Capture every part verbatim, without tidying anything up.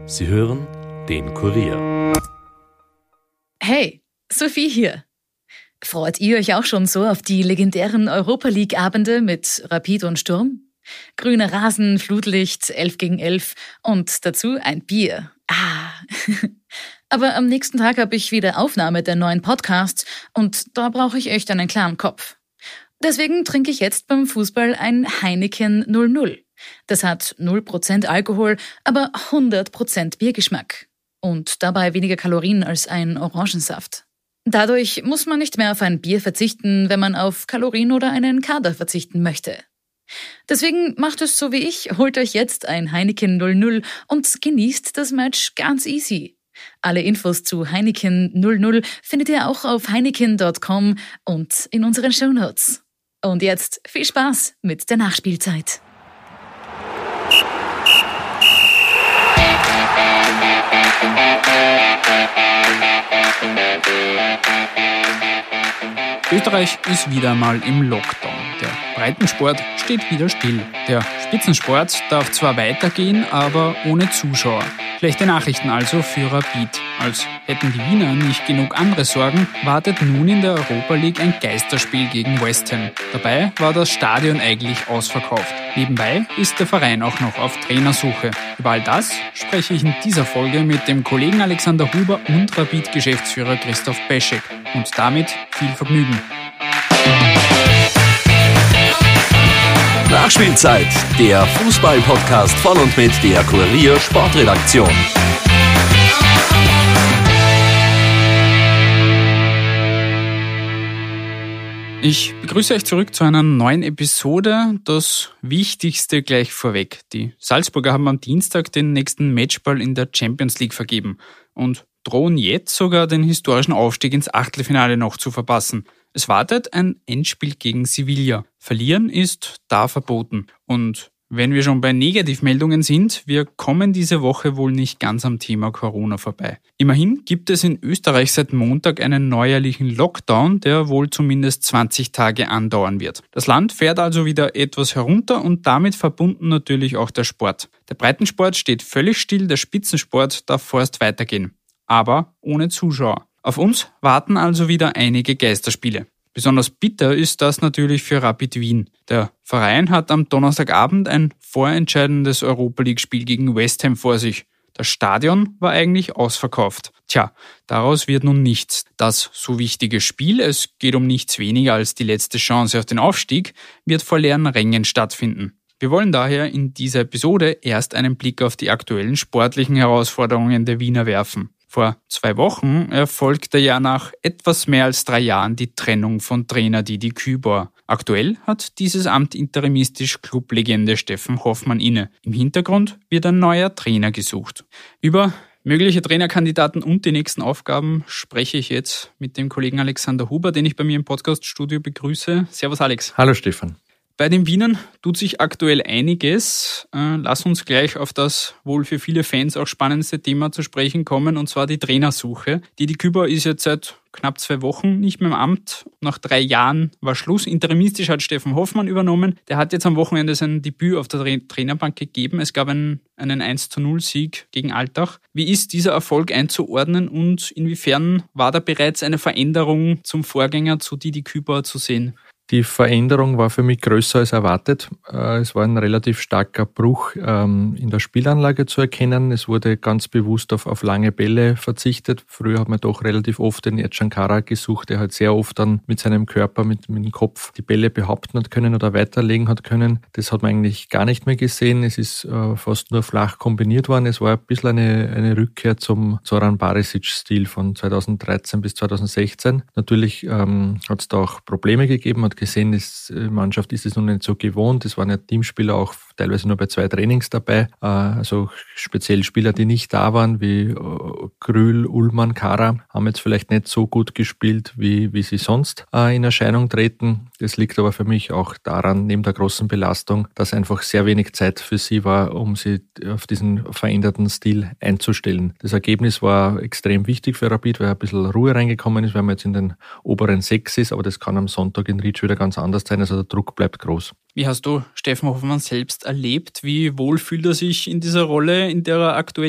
Sie hören den Kurier. Hey, Sophie hier. Freut ihr euch auch schon so auf die legendären Europa-League-Abende mit Rapid und Sturm? Grüner Rasen, Flutlicht, elf gegen elf und dazu ein Bier. Ah. Aber am nächsten Tag habe ich wieder Aufnahme der neuen Podcasts und da brauche ich echt einen klaren Kopf. Deswegen trinke ich jetzt beim Fußball ein Heineken null null. Das hat null Prozent Alkohol, aber hundert Prozent Biergeschmack. Und dabei weniger Kalorien als ein Orangensaft. Dadurch muss man nicht mehr auf ein Bier verzichten, wenn man auf Kalorien oder einen Kader verzichten möchte. Deswegen macht es so wie ich, holt euch jetzt ein Heineken null null und genießt das Match ganz easy. Alle Infos zu Heineken null null findet ihr auch auf heineken punkt com und in unseren Shownotes. Und jetzt viel Spaß mit der Nachspielzeit. Österreich ist wieder mal im Lockdown. Der Breitensport steht wieder still. Der Spitzensport darf zwar weitergehen, aber ohne Zuschauer. Schlechte Nachrichten also für Rapid. Als hätten die Wiener nicht genug andere Sorgen, wartet nun in der Europa League ein Geisterspiel gegen West Ham. Dabei war das Stadion eigentlich ausverkauft. Nebenbei ist der Verein auch noch auf Trainersuche. Über all das spreche ich in dieser Folge mit dem Kollegen Alexander Huber und Rapid-Geschäftsführer Christoph Peschek. Und damit viel Vergnügen. Nachspielzeit, der Fußball-Podcast von und mit der Kurier Sportredaktion. Ich begrüße euch zurück zu einer neuen Episode. Das Wichtigste gleich vorweg. Die Salzburger haben am Dienstag den nächsten Matchball in der Champions League vergeben und drohen jetzt sogar den historischen Aufstieg ins Achtelfinale noch zu verpassen. Es wartet ein Endspiel gegen Sevilla. Verlieren ist da verboten. Und wenn wir schon bei Negativmeldungen sind, wir kommen diese Woche wohl nicht ganz am Thema Corona vorbei. Immerhin gibt es in Österreich seit Montag einen neuerlichen Lockdown, der wohl zumindest zwanzig Tage andauern wird. Das Land fährt also wieder etwas herunter und damit verbunden natürlich auch der Sport. Der Breitensport steht völlig still, der Spitzensport darf vorerst weitergehen. Aber ohne Zuschauer. Auf uns warten also wieder einige Geisterspiele. Besonders bitter ist das natürlich für Rapid Wien. Der Verein hat am Donnerstagabend ein vorentscheidendes Europa-League-Spiel gegen West Ham vor sich. Das Stadion war eigentlich ausverkauft. Tja, daraus wird nun nichts. Das so wichtige Spiel, es geht um nichts weniger als die letzte Chance auf den Aufstieg, wird vor leeren Rängen stattfinden. Wir wollen daher in dieser Episode erst einen Blick auf die aktuellen sportlichen Herausforderungen der Wiener werfen. Vor zwei Wochen erfolgte ja nach etwas mehr als drei Jahren die Trennung von Trainer Didi Kübauer. Aktuell hat dieses Amt interimistisch Clublegende Steffen Hoffmann inne. Im Hintergrund wird ein neuer Trainer gesucht. Über mögliche Trainerkandidaten und die nächsten Aufgaben spreche ich jetzt mit dem Kollegen Alexander Huber, den ich bei mir im Podcaststudio begrüße. Servus Alex. Hallo Stefan. Bei den Wienern tut sich aktuell einiges. Lass uns gleich auf das wohl für viele Fans auch spannendste Thema zu sprechen kommen, und zwar die Trainersuche. Didi Kübauer ist jetzt seit knapp zwei Wochen nicht mehr im Amt. Nach drei Jahren war Schluss. Interimistisch hat Steffen Hoffmann übernommen. Der hat jetzt am Wochenende sein Debüt auf der Tra- Trainerbank gegeben. Es gab einen, einen eins zu null Sieg gegen Altach. Wie ist dieser Erfolg einzuordnen und inwiefern war da bereits eine Veränderung zum Vorgänger zu Didi Kübauer zu sehen? Die Veränderung war für mich größer als erwartet. Es war ein relativ starker Bruch in der Spielanlage zu erkennen. Es wurde ganz bewusst auf, auf lange Bälle verzichtet. Früher hat man doch relativ oft den Ercan Kara gesucht, der halt sehr oft dann mit seinem Körper, mit, mit dem Kopf die Bälle behaupten hat können oder weiterlegen hat können. Das hat man eigentlich gar nicht mehr gesehen. Es ist äh, fast nur flach kombiniert worden. Es war ein bisschen eine, eine Rückkehr zum Zoran Barisic-Stil von zweitausenddreizehn bis zweitausendsechzehn. Natürlich ähm, hat es da auch Probleme gegeben, hat gesehen, die Mannschaft ist es noch nicht so gewohnt. Es waren ja Teamspieler auch teilweise nur bei zwei Trainings dabei. Also speziell Spieler, die nicht da waren, wie Grül, Ullmann, Kara, haben jetzt vielleicht nicht so gut gespielt, wie, wie sie sonst in Erscheinung treten. Das liegt aber für mich auch daran, neben der großen Belastung, dass einfach sehr wenig Zeit für sie war, um sie auf diesen veränderten Stil einzustellen. Das Ergebnis war extrem wichtig für Rapid, weil ein bisschen Ruhe reingekommen ist, weil man jetzt in den oberen sechs ist, aber das kann am Sonntag in Ried wieder ganz anders sein, also der Druck bleibt groß. Wie hast du Steffen Hoffmann selbst erlebt? Wie wohl fühlt er sich in dieser Rolle, in der er aktuell ist?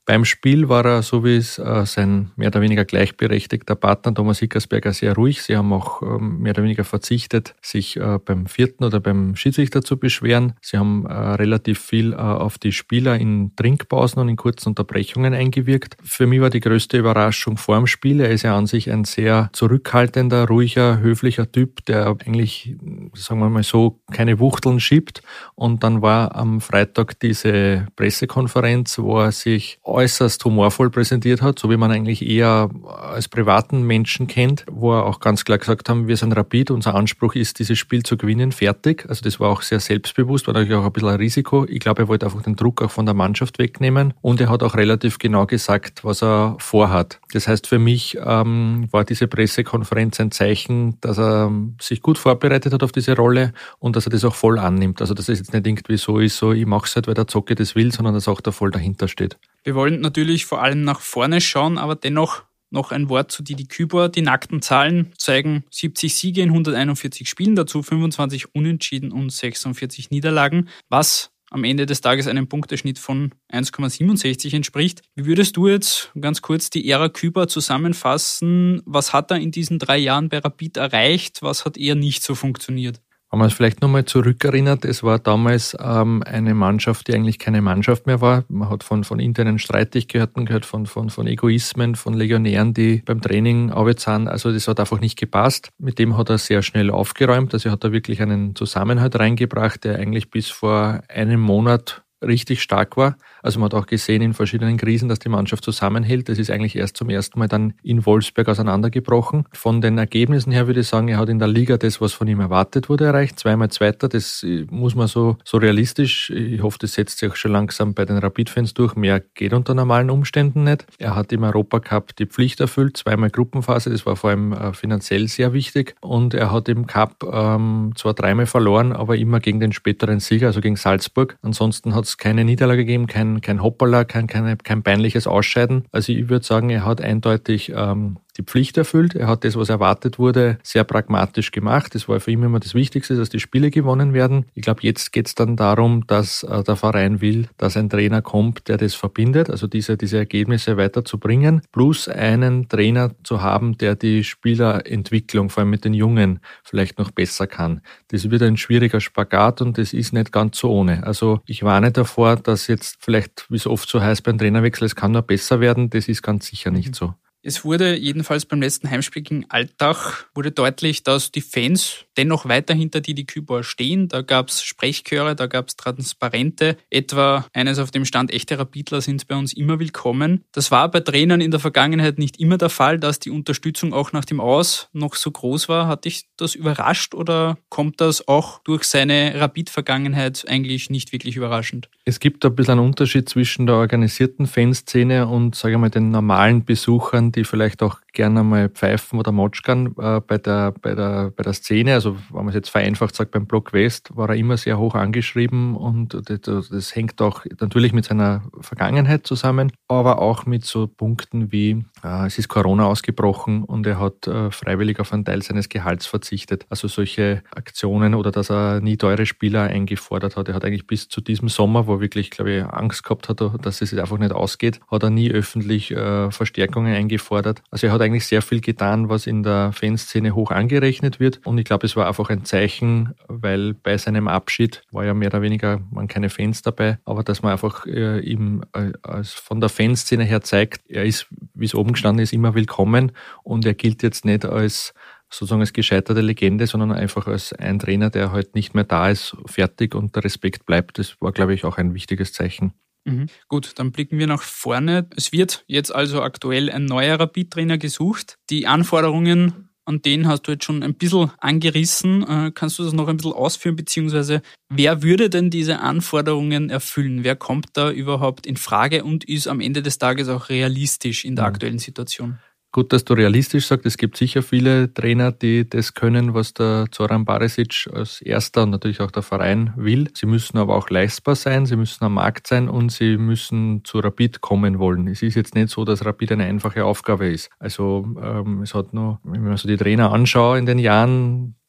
Beim Spiel war er, so wie es äh, sein mehr oder weniger gleichberechtigter Partner Thomas Hickersberger, sehr ruhig. Sie haben auch ähm, mehr oder weniger verzichtet, sich äh, beim vierten oder beim Schiedsrichter zu beschweren. Sie haben äh, relativ viel äh, auf die Spieler in Trinkpausen und in kurzen Unterbrechungen eingewirkt. Für mich war die größte Überraschung vor dem Spiel. Er ist ja an sich ein sehr zurückhaltender, ruhiger, höflicher Typ, der eigentlich, sagen wir mal so, keine Wuchteln schiebt. Und dann war am Freitag diese Pressekonferenz, wo er sich äußerst humorvoll präsentiert hat, so wie man eigentlich eher als privaten Menschen kennt, wo er auch ganz klar gesagt haben, wir sind Rapid, unser Anspruch ist, dieses Spiel zu gewinnen, fertig. Also das war auch sehr selbstbewusst, war natürlich auch ein bisschen ein Risiko. Ich glaube, er wollte einfach den Druck auch von der Mannschaft wegnehmen und er hat auch relativ genau gesagt, was er vorhat. Das heißt, für mich ähm, war diese Pressekonferenz ein Zeichen, dass er sich gut vorbereitet hat auf diese Rolle und dass er das auch voll annimmt. Also dass es jetzt nicht irgendwie so ist, so ich mache es halt, weil der Zocke das will, sondern dass auch da voll dahinter steht. Wir wollen natürlich vor allem nach vorne schauen, aber dennoch noch ein Wort zu Didi Kübar. Die nackten Zahlen zeigen siebzig Siege in hunderteinundvierzig Spielen, dazu fünfundzwanzig Unentschieden und sechsundvierzig Niederlagen, was am Ende des Tages einem Punkteschnitt von eins Komma siebenundsechzig entspricht. Wie würdest du jetzt ganz kurz die Ära Kübar zusammenfassen? Was hat er in diesen drei Jahren bei Rapid erreicht? Was hat eher nicht so funktioniert? Wenn man es vielleicht nochmal zurückerinnert, es war damals ähm, eine Mannschaft, die eigentlich keine Mannschaft mehr war. Man hat von, von internen Streitigkeiten gehört, von, von, von Egoismen, von Legionären, die beim Training arbeiten. Also das hat einfach nicht gepasst. Mit dem hat er sehr schnell aufgeräumt. Also hat er wirklich einen Zusammenhalt reingebracht, der eigentlich bis vor einem Monat richtig stark war. Also man hat auch gesehen in verschiedenen Krisen, dass die Mannschaft zusammenhält. Das ist eigentlich erst zum ersten Mal dann in Wolfsberg auseinandergebrochen. Von den Ergebnissen her würde ich sagen, er hat in der Liga das, was von ihm erwartet wurde, erreicht. Zweimal Zweiter, das muss man so, so realistisch. Ich hoffe, das setzt sich auch schon langsam bei den Rapid-Fans durch. Mehr geht unter normalen Umständen nicht. Er hat im Europacup die Pflicht erfüllt, zweimal Gruppenphase, das war vor allem äh, finanziell sehr wichtig. Und er hat im Cup ähm, zwar dreimal verloren, aber immer gegen den späteren Sieger, also gegen Salzburg. Ansonsten hat es keine Niederlage gegeben, kein, kein Hoppala, kein, kein, kein peinliches Ausscheiden. Also ich würde sagen, er hat eindeutig ähm, die Pflicht erfüllt. Er hat das, was erwartet wurde, sehr pragmatisch gemacht. Das war für ihn immer das Wichtigste, dass die Spiele gewonnen werden. Ich glaube, jetzt geht es dann darum, dass äh, der Verein will, dass ein Trainer kommt, der das verbindet, also diese, diese Ergebnisse weiterzubringen, plus einen Trainer zu haben, der die Spielerentwicklung, vor allem mit den Jungen, vielleicht noch besser kann. Das wird ein schwieriger Spagat und das ist nicht ganz so ohne. Also ich warne davor, dass jetzt vielleicht, wie es oft so heißt beim Trainerwechsel, es kann nur besser werden. Das ist ganz sicher nicht so. Es wurde jedenfalls beim letzten Heimspiel gegen Altach wurde deutlich, dass die Fans dennoch weiter hinter Didi Kübar stehen. Da gab es Sprechchöre, da gab es Transparente. Etwa eines auf dem Stand, echte Rapidler sind bei uns immer willkommen. Das war bei Trainern in der Vergangenheit nicht immer der Fall, dass die Unterstützung auch nach dem Aus noch so groß war. Hat dich das überrascht oder kommt das auch durch seine Rapid-Vergangenheit eigentlich nicht wirklich überraschend? Es gibt ein bisschen einen Unterschied zwischen der organisierten Fanszene und, sage ich mal, den normalen Besuchern, die vielleicht auch gerne mal pfeifen oder motschkern äh, bei der, bei der, bei der Szene. Also wenn man es jetzt vereinfacht sagt, beim Block West war er immer sehr hoch angeschrieben und das, das hängt auch natürlich mit seiner Vergangenheit zusammen, aber auch mit so Punkten wie, äh, es ist Corona ausgebrochen und er hat äh, freiwillig auf einen Teil seines Gehalts verzichtet. Also solche Aktionen oder dass er nie teure Spieler eingefordert hat. Er hat eigentlich bis zu diesem Sommer, wo er wirklich, glaube ich, Angst gehabt hat, dass es einfach nicht ausgeht, hat er nie öffentlich äh, Verstärkungen eingefordert. Also er hat eigentlich sehr viel getan, was in der Fanszene hoch angerechnet wird. Und ich glaube, es war einfach ein Zeichen, weil bei seinem Abschied war ja mehr oder weniger, waren keine Fans dabei, aber dass man einfach äh, ihm äh, als von der Fanszene her zeigt, er ist, wie es oben gestanden ist, immer willkommen und er gilt jetzt nicht als sozusagen als gescheiterte Legende, sondern einfach als ein Trainer, der halt nicht mehr da ist, fertig und der Respekt bleibt. Das war, glaube ich, auch ein wichtiges Zeichen. Mhm. Gut, dann blicken wir nach vorne. Es wird jetzt also aktuell ein neuer Rapid-Trainer gesucht. Die Anforderungen, an denen hast du jetzt schon ein bisschen angerissen. Kannst du das noch ein bisschen ausführen, beziehungsweise wer würde denn diese Anforderungen erfüllen? Wer kommt da überhaupt in Frage und ist am Ende des Tages auch realistisch in der aktuellen Situation? Gut, dass du realistisch sagst, es gibt sicher viele Trainer, die das können, was der Zoran Barisic als Erster und natürlich auch der Verein will. Sie müssen aber auch leistbar sein, sie müssen am Markt sein und sie müssen zu Rapid kommen wollen. Es ist jetzt nicht so, dass Rapid eine einfache Aufgabe ist. Also ähm, es hat nur, wenn man so die Trainer anschaut in den Jahren,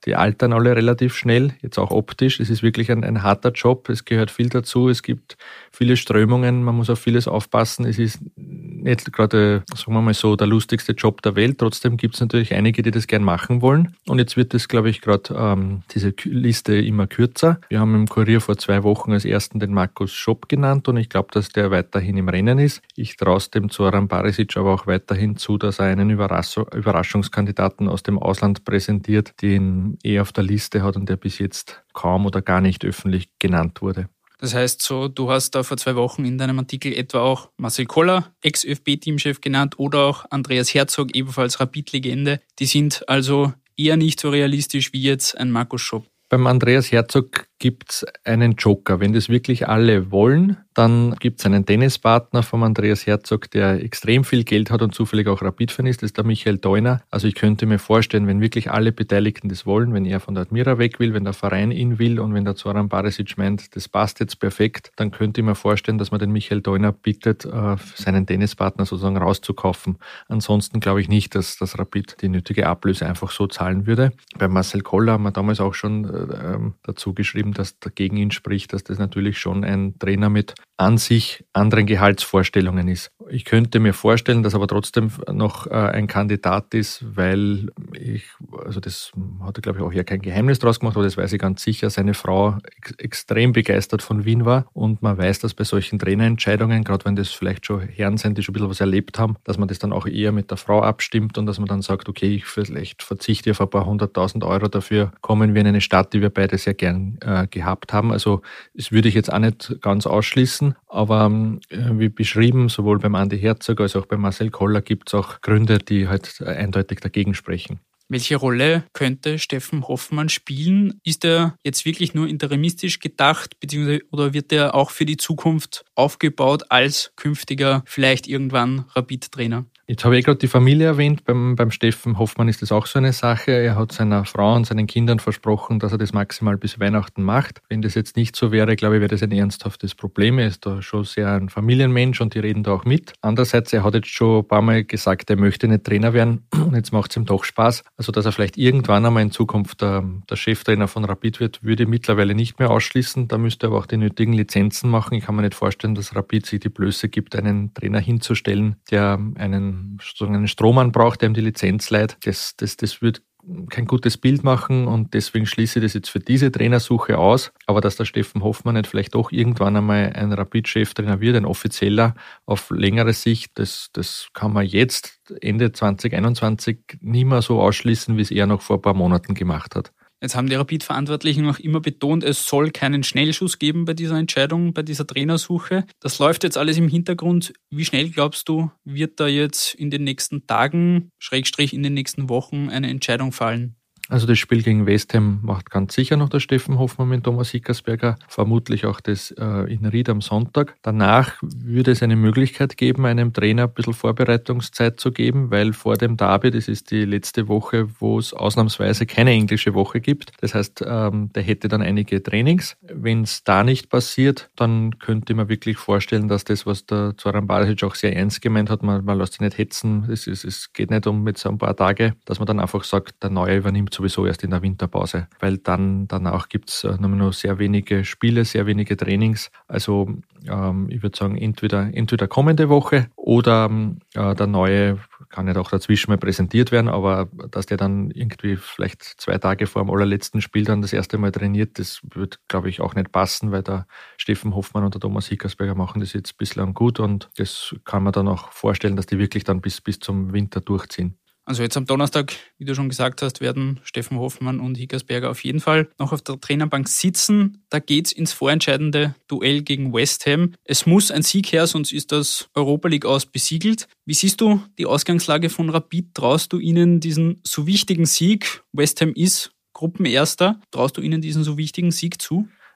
die altern alle relativ schnell, jetzt auch optisch. Es ist wirklich ein, ein harter Job, es gehört viel dazu, es gibt viele Strömungen, man muss auf vieles aufpassen. Es ist nicht gerade, sagen wir mal so, der lustigste Job der Welt. Trotzdem gibt es natürlich einige, die das gern machen wollen. Und jetzt wird es, glaube ich, gerade ähm, diese Liste immer kürzer. Wir haben im Kurier vor zwei Wochen als ersten den Markus Schopp genannt und ich glaube, dass der weiterhin im Rennen ist. Ich traue es dem Zoran Barisic aber auch weiterhin zu, dass er einen Überrasch- Überraschungskandidaten aus dem Ausland präsentiert, den er auf der Liste hat und der bis jetzt kaum oder gar nicht öffentlich genannt wurde. Das heißt so, du hast da vor zwei Wochen in deinem Artikel etwa auch Marcel Koller, Ex-ÖFB-Teamchef genannt, oder auch Andreas Herzog, ebenfalls Rapid-Legende. Die sind also eher nicht so realistisch wie jetzt ein Markus Schopp. Beim Andreas Herzog gibt es einen Joker. Wenn das wirklich alle wollen, dann gibt es einen Tennispartner vom Andreas Herzog, der extrem viel Geld hat und zufällig auch Rapid-Fan ist, das ist der Michael Theuner. Also ich könnte mir vorstellen, wenn wirklich alle Beteiligten das wollen, wenn er von der Admira weg will, wenn der Verein ihn will und wenn der Zoran Barisic meint, das passt jetzt perfekt, dann könnte ich mir vorstellen, dass man den Michael Theuner bittet, seinen Tennispartner sozusagen rauszukaufen. Ansonsten glaube ich nicht, dass das Rapid die nötige Ablöse einfach so zahlen würde. Bei Marcel Koller haben wir damals auch schon äh, dazu geschrieben, dass dagegen ihn spricht, dass das natürlich schon ein Trainer mit an sich anderen Gehaltsvorstellungen ist. Ich könnte mir vorstellen, dass aber trotzdem noch äh, ein Kandidat ist, weil ich, also das hat er glaube ich auch hier kein Geheimnis draus gemacht, aber das weiß ich ganz sicher, seine Frau ex- extrem begeistert von Wien war und man weiß, dass bei solchen Trainerentscheidungen, gerade wenn das vielleicht schon Herren sind, die schon ein bisschen was erlebt haben, dass man das dann auch eher mit der Frau abstimmt und dass man dann sagt, okay, ich vielleicht verzichte auf ein paar hunderttausend Euro, dafür kommen wir in eine Stadt, die wir beide sehr gern äh, gehabt haben. Also das würde ich jetzt auch nicht ganz ausschließen, aber äh, wie beschrieben, sowohl beim Andi Herzog als auch bei Marcel Koller gibt es auch Gründe, die halt eindeutig dagegen sprechen. Welche Rolle könnte Steffen Hoffmann spielen? Ist er jetzt wirklich nur interimistisch gedacht, beziehungsweise oder wird er auch für die Zukunft aufgebaut als künftiger, vielleicht irgendwann Rapid-Trainer? Jetzt habe ich gerade die Familie erwähnt. Beim, beim Steffen Hoffmann ist das auch so eine Sache. Er hat seiner Frau und seinen Kindern versprochen, dass er das maximal bis Weihnachten macht. Wenn das jetzt nicht so wäre, glaube ich, wäre das ein ernsthaftes Problem. Er ist da schon sehr ein Familienmensch und die reden da auch mit. Andererseits, er hat jetzt schon ein paar Mal gesagt, er möchte nicht Trainer werden und jetzt macht es ihm doch Spaß. Also, dass er vielleicht irgendwann einmal in Zukunft der, der Cheftrainer von Rapid wird, würde ich mittlerweile nicht mehr ausschließen. Da müsste er aber auch die nötigen Lizenzen machen. Ich kann mir nicht vorstellen, dass Rapid sich die Blöße gibt, einen Trainer hinzustellen, der einen einen Strohmann braucht, der ihm die Lizenz leiht. Das, das, das wird kein gutes Bild machen und deswegen schließe ich das jetzt für diese Trainersuche aus. Aber dass der Steffen Hoffmann nicht vielleicht doch irgendwann einmal ein Rapid-Cheftrainer wird, ein offizieller auf längere Sicht, das, das kann man jetzt Ende zwanzig einundzwanzig nie mehr so ausschließen, wie es er noch vor ein paar Monaten gemacht hat. Jetzt haben die Rapid-Verantwortlichen noch immer betont, es soll keinen Schnellschuss geben bei dieser Entscheidung, bei dieser Trainersuche. Das läuft jetzt alles im Hintergrund. Wie schnell, glaubst du, wird da jetzt in den nächsten Tagen, Schrägstrich in den nächsten Wochen, eine Entscheidung fallen? Also das Spiel gegen West Ham macht ganz sicher noch der Steffen Hoffmann mit Thomas Hickersberger, vermutlich auch das äh, in Ried am Sonntag. Danach würde es eine Möglichkeit geben, einem Trainer ein bisschen Vorbereitungszeit zu geben, weil vor dem Derby, das ist die letzte Woche, wo es ausnahmsweise keine englische Woche gibt. Das heißt, ähm, der hätte dann einige Trainings. Wenn es da nicht passiert, dann könnte man wirklich vorstellen, dass das, was der Zoran Barisic auch sehr ernst gemeint hat, man, man lässt sich nicht hetzen, es, es, es geht nicht um mit so ein paar Tage, dass man dann einfach sagt, der Neue übernimmt sowieso erst in der Winterpause, weil dann danach gibt es nur noch sehr wenige Spiele, sehr wenige Trainings. Also ähm, ich würde sagen, entweder, entweder kommende Woche oder äh, der Neue kann nicht auch dazwischen mal präsentiert werden, aber dass der dann irgendwie vielleicht zwei Tage vor dem allerletzten Spiel dann das erste Mal trainiert, das wird, glaube ich, auch nicht passen, weil der Steffen Hoffmann und der Thomas Hickersberger machen das jetzt bislang gut und das kann man dann auch vorstellen, dass die wirklich dann bis, bis zum Winter durchziehen. Also jetzt am Donnerstag, wie du schon gesagt hast, werden Steffen Hoffmann und Hickersberger auf jeden Fall noch auf der Trainerbank sitzen. Da geht's ins vorentscheidende Duell gegen West Ham. Es muss ein Sieg her, sonst ist das Europa League aus besiegelt. Wie siehst du die Ausgangslage von Rapid? Traust du ihnen diesen so wichtigen Sieg? West Ham ist Gruppenerster. Traust du ihnen diesen so wichtigen Sieg zu?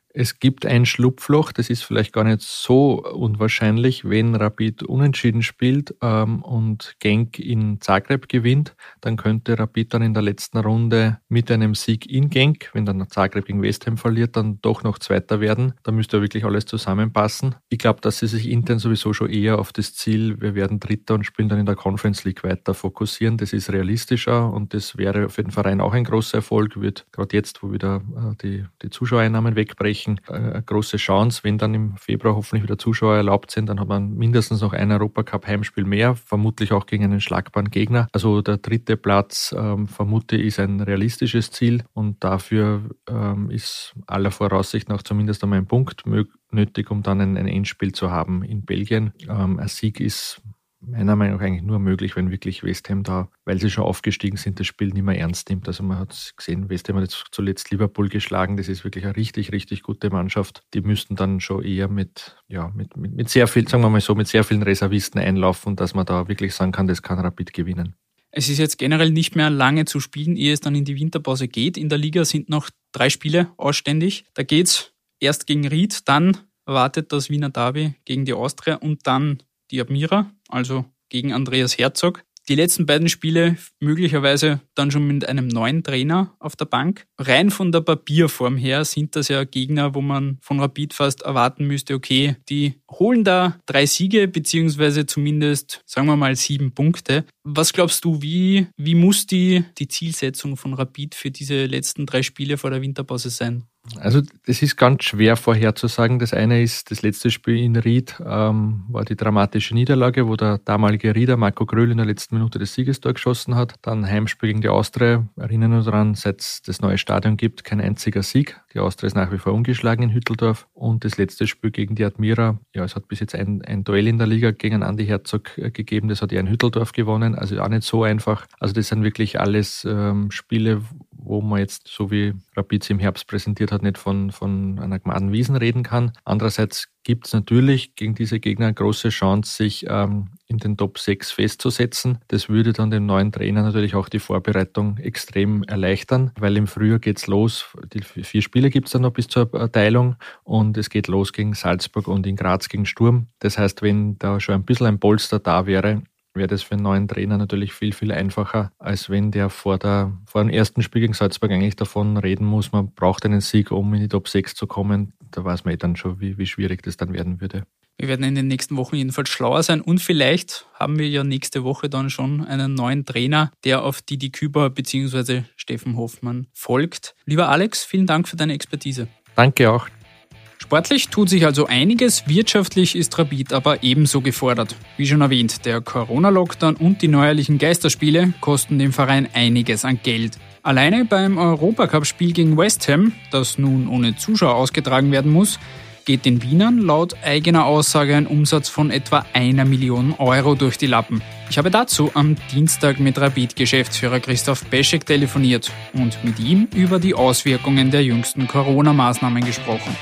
Es gibt ein Schlupfloch, das ist vielleicht gar nicht so unwahrscheinlich, wenn Rapid unentschieden spielt ähm, und Genk in Zagreb gewinnt, dann könnte Rapid dann in der letzten Runde mit einem Sieg in Genk, wenn dann Zagreb gegen West Ham verliert, dann doch noch Zweiter werden. Da müsste wirklich alles zusammenpassen. Ich glaube, dass sie sich intern sowieso schon eher auf das Ziel, wir werden Dritter und spielen dann in der Conference League weiter fokussieren. Das ist realistischer und das wäre für den Verein auch ein großer Erfolg, wird gerade jetzt, wo wieder äh, die, die Zuschauereinnahmen wegbrechen, eine große Chance. Wenn dann im Februar hoffentlich wieder Zuschauer erlaubt sind, dann hat man mindestens noch ein Europacup-Heimspiel mehr, vermutlich auch gegen einen schlagbaren Gegner. Also der dritte Platz, ähm, vermute ich, ist ein realistisches Ziel und dafür ähm, ist aller Voraussicht nach zumindest einmal ein Punkt möglich, nötig, um dann ein, ein Endspiel zu haben in Belgien. Ähm, ein Sieg ist meiner Meinung nach eigentlich nur möglich, wenn wirklich West Ham da, weil sie schon aufgestiegen sind, das Spiel nicht mehr ernst nimmt. Also man hat gesehen, West Ham hat jetzt zuletzt Liverpool geschlagen. Das ist wirklich eine richtig, richtig gute Mannschaft. Die müssten dann schon eher mit, ja, mit, mit, mit sehr viel, sagen wir mal so, mit sehr vielen Reservisten einlaufen, dass man da wirklich sagen kann, das kann Rapid gewinnen. Es ist jetzt generell nicht mehr lange zu spielen, ehe es dann in die Winterpause geht. In der Liga sind noch drei Spiele ausständig. Da geht's erst gegen Ried, dann wartet das Wiener Derby gegen die Austria und dann die Admira, also gegen Andreas Herzog. Die letzten beiden Spiele möglicherweise dann schon mit einem neuen Trainer auf der Bank. Rein von der Papierform her sind das ja Gegner, wo man von Rapid fast erwarten müsste, okay, die holen da drei Siege, beziehungsweise zumindest, sagen wir mal, sieben Punkte. Was glaubst du, wie, wie muss die, die Zielsetzung von Rapid für diese letzten drei Spiele vor der Winterpause sein? Also das ist ganz schwer vorherzusagen. Das eine ist, das letzte Spiel in Ried ähm, war die dramatische Niederlage, wo der damalige Rieder Marco Gröll in der letzten Minute das Siegestor geschossen hat. Dann Heimspiel gegen die Austria. Erinnern uns daran, seit es das neue Stadion gibt, kein einziger Sieg. Die Austria ist nach wie vor ungeschlagen in Hütteldorf. Und das letzte Spiel gegen die Admira. Ja, es hat bis jetzt ein, ein Duell in der Liga gegen Andi Herzog äh, gegeben. Das hat er in Hütteldorf gewonnen. Also auch nicht so einfach. Also das sind wirklich alles ähm, Spiele, wo man jetzt, so wie Rapid im Herbst präsentiert hat, nicht von, von einer geraden Wiesen reden kann. Andererseits gibt es natürlich gegen diese Gegner eine große Chance, sich ähm, in den Top sechs festzusetzen. Das würde dann dem neuen Trainer natürlich auch die Vorbereitung extrem erleichtern, weil im Frühjahr geht's los. Die vier Spiele gibt es dann noch bis zur Erteilung und es geht los gegen Salzburg und in Graz gegen Sturm. Das heißt, wenn da schon ein bisschen ein Polster da wäre, wäre das für einen neuen Trainer natürlich viel, viel einfacher, als wenn der vor, der, vor dem ersten Spiel gegen Salzburg eigentlich davon reden muss, man braucht einen Sieg, um in die Top sechs zu kommen. Da weiß man eh dann schon, wie, wie schwierig das dann werden würde. Wir werden in den nächsten Wochen jedenfalls schlauer sein und vielleicht haben wir ja nächste Woche dann schon einen neuen Trainer, der auf Didi Küber bzw. Steffen Hoffmann folgt. Lieber Alex, vielen Dank für deine Expertise. Danke auch. Sportlich tut sich also einiges, wirtschaftlich ist Rapid aber ebenso gefordert. Wie schon erwähnt, der Corona-Lockdown und die neuerlichen Geisterspiele kosten dem Verein einiges an Geld. Alleine beim Europacup-Spiel gegen West Ham, das nun ohne Zuschauer ausgetragen werden muss, geht den Wienern laut eigener Aussage ein Umsatz von etwa einer Million Euro durch die Lappen. Ich habe dazu am Dienstag mit Rapid-Geschäftsführer Christoph Peschek telefoniert und mit ihm über die Auswirkungen der jüngsten Corona-Maßnahmen gesprochen.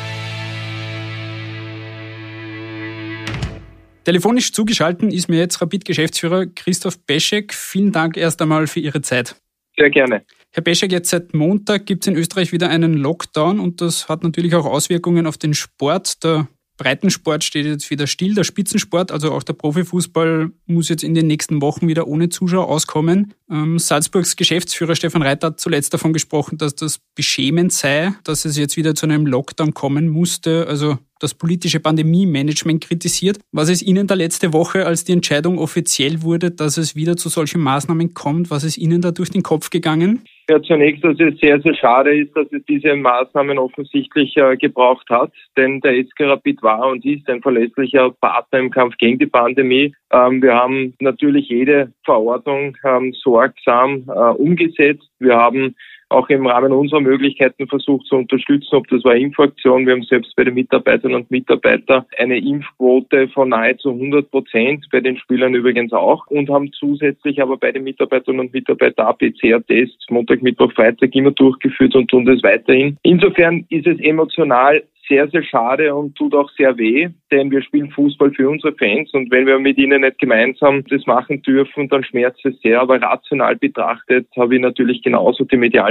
Telefonisch zugeschaltet ist mir jetzt Rapid-Geschäftsführer Christoph Peschek. Vielen Dank erst einmal für Ihre Zeit. Sehr gerne. Herr Peschek, jetzt seit Montag gibt es in Österreich wieder einen Lockdown und das hat natürlich auch Auswirkungen auf den Sport. Der Breitensport steht jetzt wieder still, der Spitzensport, also auch der Profifußball, muss jetzt in den nächsten Wochen wieder ohne Zuschauer auskommen. Ähm, Salzburgs Geschäftsführer Stefan Reiter hat zuletzt davon gesprochen, dass das beschämend sei, dass es jetzt wieder zu einem Lockdown kommen musste, also das politische Pandemie-Management kritisiert. Was ist Ihnen da letzte Woche, als die Entscheidung offiziell wurde, dass es wieder zu solchen Maßnahmen kommt, was ist Ihnen da durch den Kopf gegangen? Ja, zunächst, dass es sehr, sehr schade ist, dass es diese Maßnahmen offensichtlich äh, gebraucht hat, denn der S K Rapid war und ist ein verlässlicher Partner im Kampf gegen die Pandemie. Ähm, wir haben natürlich jede Verordnung ähm, sorgsam äh, umgesetzt. Wir haben auch im Rahmen unserer Möglichkeiten versucht zu unterstützen, ob das war Impfaktion. Wir haben selbst bei den Mitarbeiterinnen und Mitarbeitern eine Impfquote von nahezu hundert Prozent, bei den Spielern übrigens auch, und haben zusätzlich aber bei den Mitarbeiterinnen und Mitarbeitern A P C R-Tests Montag, Mittwoch, Freitag immer durchgeführt und tun das weiterhin. Insofern ist es emotional sehr, sehr schade und tut auch sehr weh, denn wir spielen Fußball für unsere Fans und wenn wir mit ihnen nicht gemeinsam das machen dürfen, dann schmerzt es sehr. Aber rational betrachtet habe ich natürlich genauso die medialen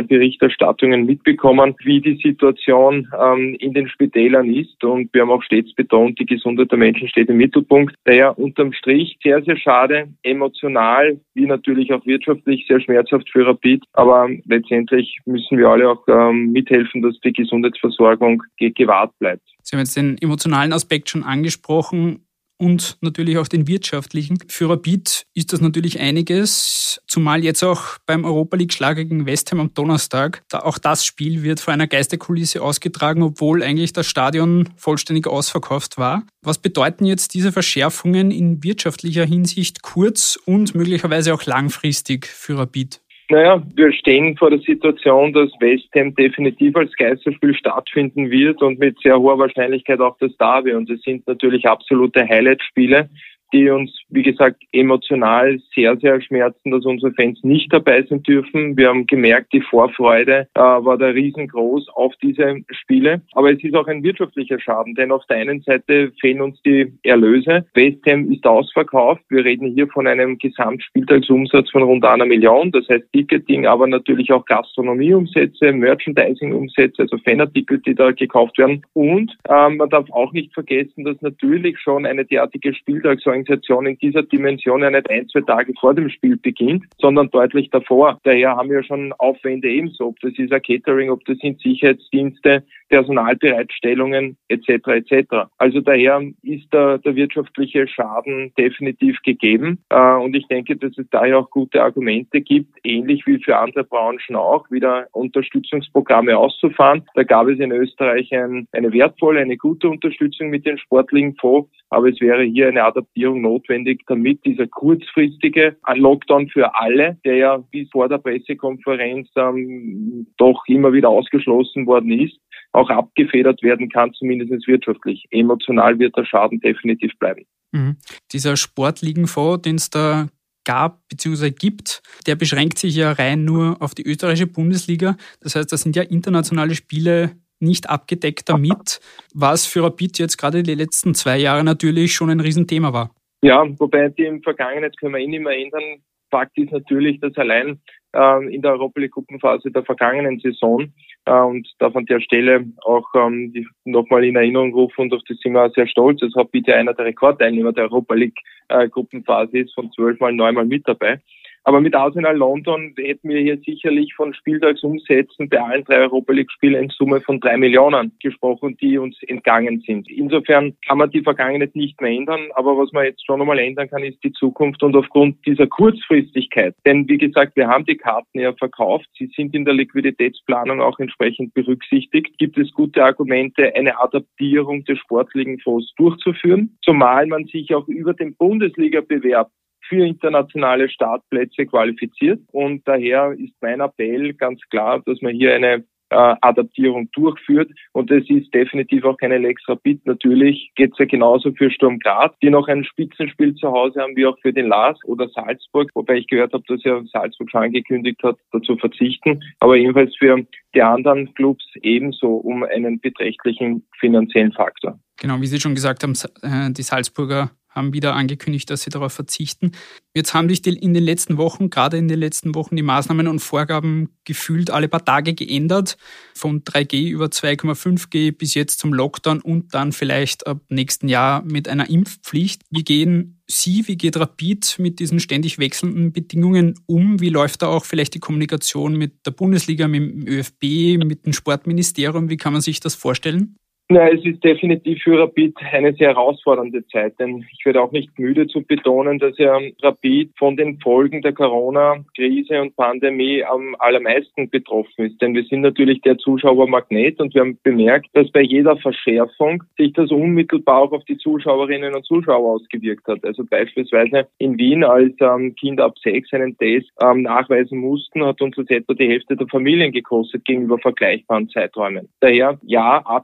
Berichterstattungen mitbekommen, wie die Situation ähm, in den Spitälern ist. Und wir haben auch stets betont, die Gesundheit der Menschen steht im Mittelpunkt. Daher unterm Strich sehr, sehr schade, emotional, wie natürlich auch wirtschaftlich sehr schmerzhaft für Rapid. Aber letztendlich müssen wir alle auch ähm, mithelfen, dass die Gesundheitsversorgung ge- gewahrt bleibt. Sie haben jetzt den emotionalen Aspekt schon angesprochen und natürlich auch den wirtschaftlichen. Für Rapid ist das natürlich einiges, zumal jetzt auch beim Europa-League-Schlag gegen West Ham am Donnerstag. Da auch das Spiel wird vor einer Geisterkulisse ausgetragen, obwohl eigentlich das Stadion vollständig ausverkauft war. Was bedeuten jetzt diese Verschärfungen in wirtschaftlicher Hinsicht kurz- und möglicherweise auch langfristig für Rapid? Naja, wir stehen vor der Situation, dass West Ham definitiv als Geisterspiel stattfinden wird und mit sehr hoher Wahrscheinlichkeit auch das Derby. Und es sind natürlich absolute Highlight-Spiele, die uns, wie gesagt, emotional sehr, sehr schmerzen, dass unsere Fans nicht dabei sein dürfen. Wir haben gemerkt, die Vorfreude äh, war da riesengroß auf diese Spiele. Aber es ist auch ein wirtschaftlicher Schaden, denn auf der einen Seite fehlen uns die Erlöse. West Ham ist ausverkauft. Wir reden hier von einem Gesamtspieltagsumsatz von rund einer Million. Das heißt Ticketing, aber natürlich auch Gastronomieumsätze, Merchandising-Umsätze, also Fanartikel, die da gekauft werden. Und ähm, man darf auch nicht vergessen, dass natürlich schon eine derartige Spieltagsorganisation in dieser Dimension ja nicht ein, zwei Tage vor dem Spiel beginnt, sondern deutlich davor. Daher haben wir schon Aufwände ebenso, ob das ist ein Catering, ob das sind Sicherheitsdienste, Personalbereitstellungen et cetera et cetera. Also daher ist der, der wirtschaftliche Schaden definitiv gegeben äh, und ich denke, dass es daher auch gute Argumente gibt, ähnlich wie für andere Branchen auch, wieder Unterstützungsprogramme auszufahren. Da gab es in Österreich ein, eine wertvolle, eine gute Unterstützung mit dem Sportligenfonds, aber es wäre hier eine Adaptierung notwendig, damit dieser kurzfristige Lockdown für alle, der ja bis vor der Pressekonferenz ähm, doch immer wieder ausgeschlossen worden ist, auch abgefedert werden kann, zumindest wirtschaftlich. Emotional wird der Schaden definitiv bleiben. Mhm. Dieser Sportligenfonds, den es da gab bzw. gibt, der beschränkt sich ja rein nur auf die österreichische Bundesliga. Das heißt, da sind ja internationale Spiele nicht abgedeckt damit, was für Rapid jetzt gerade die letzten zwei Jahre natürlich schon ein Riesenthema war. Ja, wobei die im Vergangenen, können wir eh nicht mehr ändern. Fakt ist natürlich, dass allein äh, in der Europa-League-Gruppenphase der vergangenen Saison äh, und darf an der Stelle auch ähm, nochmal in Erinnerung rufen und auf das sind wir auch sehr stolz, dass Rapid ja einer der Rekordteilnehmer der Europa-League-Gruppenphase ist, von zwölfmal neunmal mit dabei. Aber mit Arsenal London hätten wir hier sicherlich von Spieltagsumsätzen bei allen drei Europa-League-Spielen in Summe von drei Millionen gesprochen, die uns entgangen sind. Insofern kann man die Vergangenheit nicht mehr ändern, aber was man jetzt schon einmal ändern kann, ist die Zukunft und aufgrund dieser Kurzfristigkeit. Denn wie gesagt, wir haben die Karten ja verkauft, sie sind in der Liquiditätsplanung auch entsprechend berücksichtigt. Gibt es gute Argumente, eine Adaptierung des Sportligenfonds durchzuführen, zumal man sich auch über den Bundesliga-Bewerb für internationale Startplätze qualifiziert. Und daher ist mein Appell ganz klar, dass man hier eine äh, Adaptierung durchführt. Und es ist definitiv auch keine Lex Rapid. Natürlich geht es ja genauso für Sturm Graz, die noch ein Spitzenspiel zu Hause haben, wie auch für den L A S oder Salzburg. Wobei ich gehört habe, dass ja Salzburg schon angekündigt hat, dazu verzichten. Aber ebenfalls für die anderen Clubs ebenso um einen beträchtlichen finanziellen Faktor. Genau, wie Sie schon gesagt haben, die Salzburger haben wieder angekündigt, dass sie darauf verzichten. Jetzt haben sich in den letzten Wochen, gerade in den letzten Wochen, die Maßnahmen und Vorgaben gefühlt alle paar Tage geändert. Von drei G über zwei Komma fünf G bis jetzt zum Lockdown und dann vielleicht ab nächsten Jahr mit einer Impfpflicht. Wie gehen Sie, wie geht Rapid mit diesen ständig wechselnden Bedingungen um? Wie läuft da auch vielleicht die Kommunikation mit der Bundesliga, mit dem ÖFB, mit dem Sportministerium? Wie kann man sich das vorstellen? Na, es ist definitiv für Rapid eine sehr herausfordernde Zeit, denn ich werde auch nicht müde zu betonen, dass ja Rapid von den Folgen der Corona-Krise und Pandemie am allermeisten betroffen ist. Denn wir sind natürlich der Zuschauermagnet und wir haben bemerkt, dass bei jeder Verschärfung sich das unmittelbar auch auf die Zuschauerinnen und Zuschauer ausgewirkt hat. Also beispielsweise in Wien, als ähm, Kinder ab sechs einen Test ähm, nachweisen mussten, hat uns das etwa die Hälfte der Familien gekostet gegenüber vergleichbaren Zeiträumen. Daher, ja, absolutes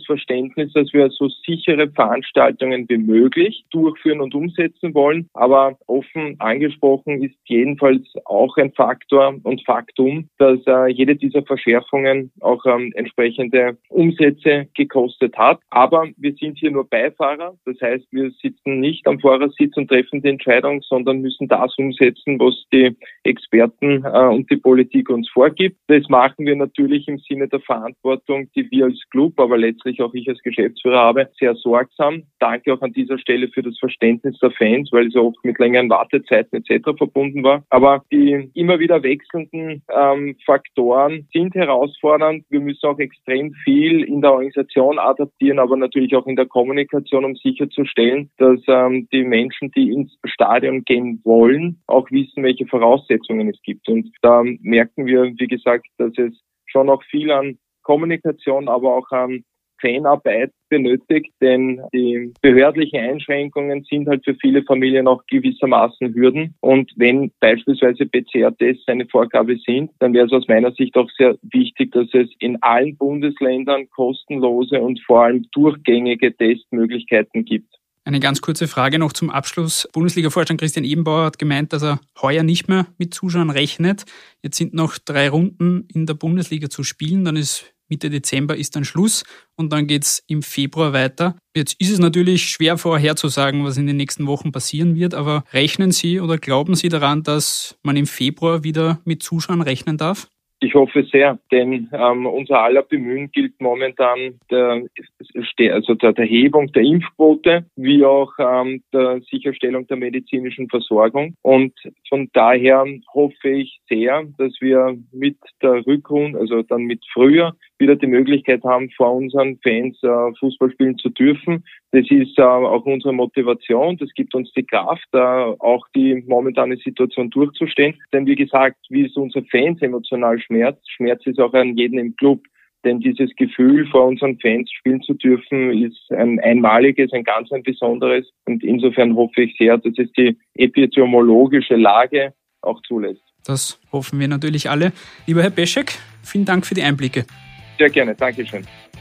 das Verständnis, dass wir so sichere Veranstaltungen wie möglich durchführen und umsetzen wollen. Aber offen angesprochen ist jedenfalls auch ein Faktor und Faktum, dass äh, jede dieser Verschärfungen auch ähm, entsprechende Umsätze gekostet hat. Aber wir sind hier nur Beifahrer. Das heißt, wir sitzen nicht am Fahrersitz und treffen die Entscheidung, sondern müssen das umsetzen, was die Experten äh, und die Politik uns vorgibt. Das machen wir natürlich im Sinne der Verantwortung, die wir als Club, aber letztlich auch ich als Geschäftsführer habe, sehr sorgsam. Danke auch an dieser Stelle für das Verständnis der Fans, weil es auch mit längeren Wartezeiten et cetera verbunden war. Aber die immer wieder wechselnden ähm, Faktoren sind herausfordernd. Wir müssen auch extrem viel in der Organisation adaptieren, aber natürlich auch in der Kommunikation, um sicherzustellen, dass ähm, die Menschen, die ins Stadion gehen wollen, auch wissen, welche Voraussetzungen es gibt. Und da merken wir, wie gesagt, dass es schon auch viel an Kommunikation, aber auch an Fanarbeit benötigt, denn die behördlichen Einschränkungen sind halt für viele Familien auch gewissermaßen Hürden. Und wenn beispielsweise P C R-Tests eine Vorgabe sind, dann wäre es aus meiner Sicht auch sehr wichtig, dass es in allen Bundesländern kostenlose und vor allem durchgängige Testmöglichkeiten gibt. Eine ganz kurze Frage noch zum Abschluss. Bundesliga-Vorstand Christian Ebenbauer hat gemeint, dass er heuer nicht mehr mit Zuschauern rechnet. Jetzt sind noch drei Runden in der Bundesliga zu spielen, dann ist Mitte Dezember ist dann Schluss und dann geht's im Februar weiter. Jetzt ist es natürlich schwer vorherzusagen, was in den nächsten Wochen passieren wird, aber rechnen Sie oder glauben Sie daran, dass man im Februar wieder mit Zuschauern rechnen darf? Ich hoffe sehr, denn ähm, unser aller Bemühen gilt momentan der, also der, der Hebung der Impfquote wie auch ähm, der Sicherstellung der medizinischen Versorgung. Und von daher hoffe ich sehr, dass wir mit der Rückrunde, also dann mit Frühjahr, wieder die Möglichkeit haben, vor unseren Fans äh, Fußball spielen zu dürfen. Das ist äh, auch unsere Motivation, das gibt uns die Kraft, äh, auch die momentane Situation durchzustehen. Denn wie gesagt, wie es unsere Fans emotional schmerzt, schmerzt es auch an jeden im Club. Denn dieses Gefühl, vor unseren Fans spielen zu dürfen, ist ein einmaliges, ein ganz ein besonderes. Und insofern hoffe ich sehr, dass es die epidemiologische Lage auch zulässt. Das hoffen wir natürlich alle. Lieber Herr Peschek, vielen Dank für die Einblicke. Sehr gerne, Dankeschön.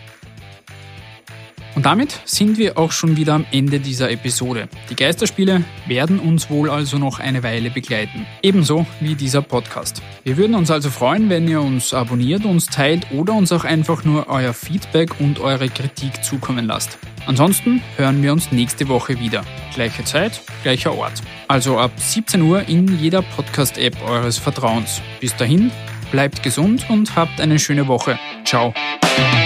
Und damit sind wir auch schon wieder am Ende dieser Episode. Die Geisterspiele werden uns wohl also noch eine Weile begleiten. Ebenso wie dieser Podcast. Wir würden uns also freuen, wenn ihr uns abonniert, uns teilt oder uns auch einfach nur euer Feedback und eure Kritik zukommen lasst. Ansonsten hören wir uns nächste Woche wieder. Gleiche Zeit, gleicher Ort. Also ab siebzehn Uhr in jeder Podcast-App eures Vertrauens. Bis dahin, bleibt gesund und habt eine schöne Woche. Ciao.